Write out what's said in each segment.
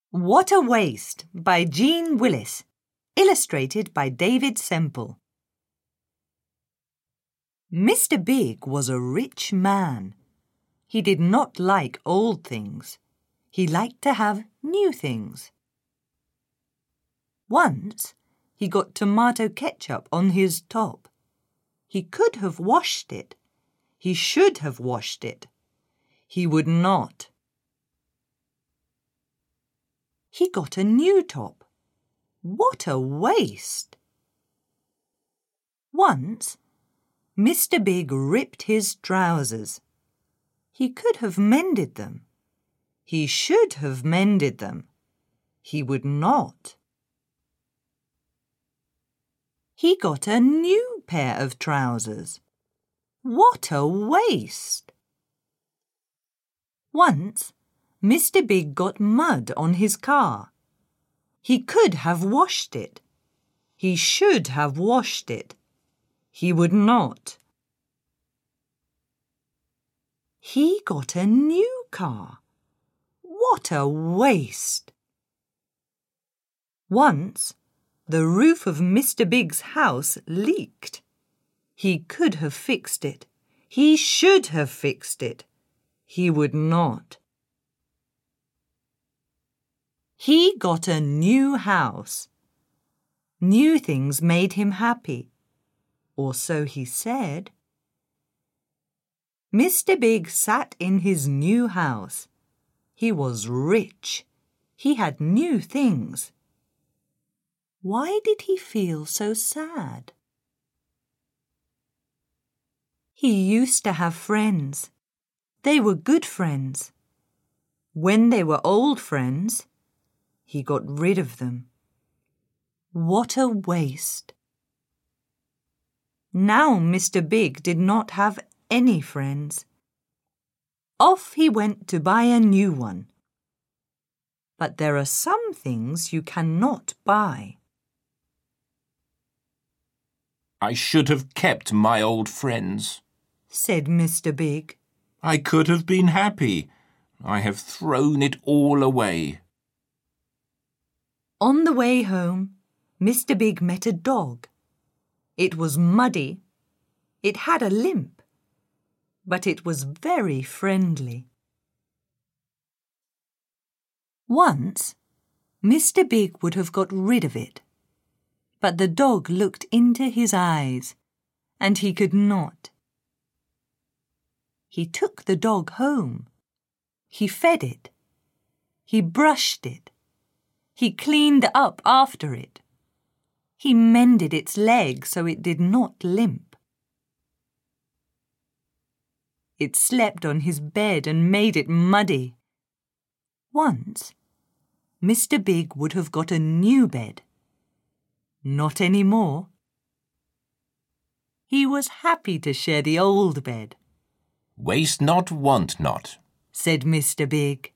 What a Waste by Jean Willis. Illustrated by David Semple. Mr. Big was a rich man. He did not like old things. He liked to have new things. Once, he got tomato ketchup on his top. He could have washed it. He should have washed it. He would not. He got a new top. What a waste! Once, Mr. Big ripped his trousers. He could have mended them. He should have mended them. He would not. He got a new pair of trousers. What a waste! Once, Mr. Big got mud on his car. He could have washed it. He should have washed it. He would not. He got a new car. What a waste! Once, the roof of Mr. Big's house leaked. He could have fixed it. He should have fixed it. He would not. He got a new house. New things made him happy, or so he said. Mr. Big sat in his new house. He was rich. He had new things. Why did he feel so sad? He used to have friends. They were good friends. When they were old friends, he got rid of them. What a waste! Now Mr. Big did not have any friends. Off he went to buy a new one. But there are some things you cannot buy. I should have kept my old friends, said Mr. Big. I could have been happy. I have thrown it all away. On the way home, Mr. Big met a dog. It was muddy. It had a limp. But it was very friendly. Once, Mr. Big would have got rid of it. But the dog looked into his eyes, and he could not. He took the dog home. He fed it. He brushed it. He cleaned up after it. He mended its leg so it did not limp. It slept on his bed and made it muddy. Once, Mr. Big would have got a new bed. Not any more. He was happy to share the old bed. Waste not, want not, said Mr. Big.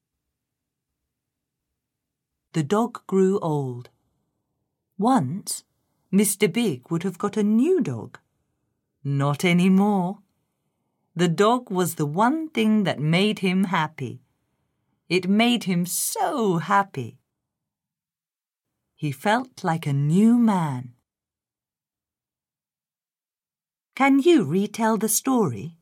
The dog grew old. Once, Mr. Big would have got a new dog. Not any more. The dog was the one thing that made him happy. It made him so happy. He felt like a new man. Can you retell the story?